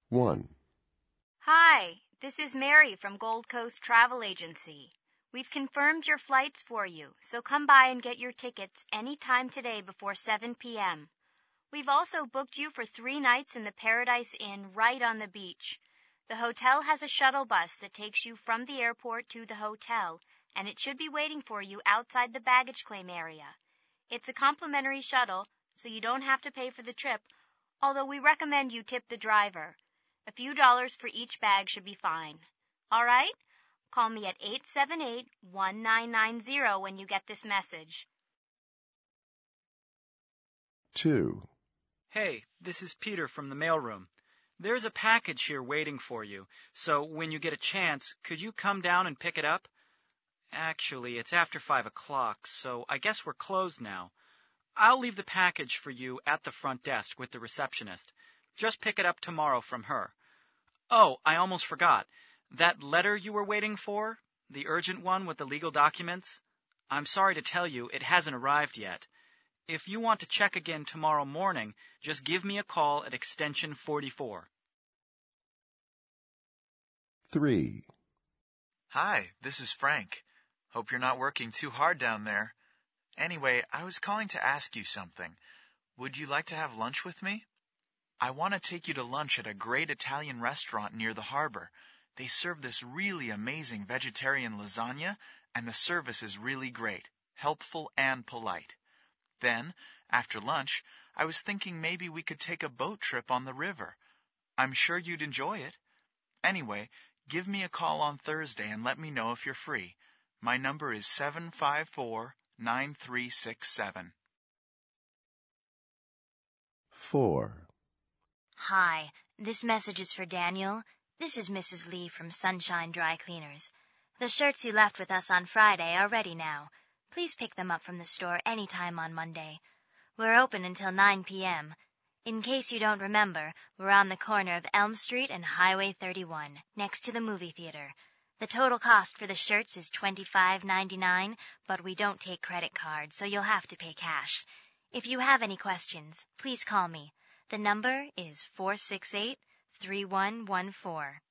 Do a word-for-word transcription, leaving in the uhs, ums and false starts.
one. Hi, this is Mary from Gold Coast Travel Agency. We've confirmed your flights for you, so come by and get your tickets any time today before seven p.m. We've also booked you for three nights in the Paradise Inn right on the beach. The hotel has a shuttle bus that takes you from the airport to the hotel, and it should be waiting for you outside the baggage claim area. It's a complimentary shuttle, so you don't have to pay for the trip, although we recommend you tip the driver. A few dollars for each bag should be fine. All right? Call me at eight seven eight, one nine nine zero when you get this message. two. Hey, this is Peter from the mailroom. There's a package here waiting for you, so when you get a chance, could you come down and pick it up? Actually, it's after five o'clock, so I guess we're closed now. I'll leave the package for you at the front desk with the receptionist. Just pick it up tomorrow from her. Oh, I almost forgot. That letter you were waiting for, the urgent one with the legal documents, I'm sorry to tell you it hasn't arrived yet. If you want to check again tomorrow morning, just give me a call at extension forty-four. three. Hi, this is Frank. Hope you're not working too hard down there. Anyway, I was calling to ask you something. Would you like to have lunch with me? I want to take you to lunch at a great Italian restaurant near the harbor. They serve this really amazing vegetarian lasagna, and the service is really great, helpful and polite. Then, after lunch, I was thinking maybe we could take a boat trip on the river. I'm sure you'd enjoy it. Anyway, give me a call on Thursday and let me know if you're free. My number is seven five four, nine three six seven. four. Hi, this message is for Daniel. This is Missus Lee from Sunshine Dry Cleaners. The shirts you left with us on Friday are ready now. Please pick them up from the store any time on Monday. We're open until nine p.m. In case you don't remember, we're on the corner of Elm Street and Highway thirty-one, next to the movie theater. The total cost for the shirts is twenty-five ninety-nine, but we don't take credit cards, so you'll have to pay cash. If you have any questions, please call me. The number is four six eight, three one one four.